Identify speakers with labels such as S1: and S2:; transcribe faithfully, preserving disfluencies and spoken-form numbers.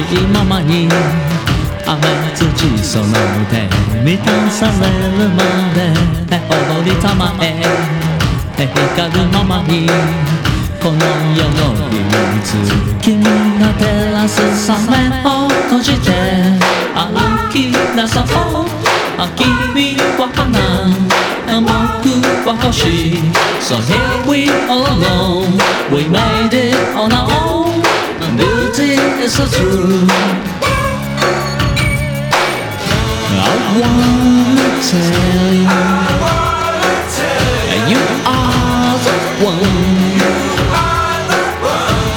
S1: いままに雨土その手満たされるまで踊りたまえ光るままにこの世の秘密君が照らすさ目を閉じて歩き出そう君は花僕は星 So here we all alone We made it on our own Beauty is so true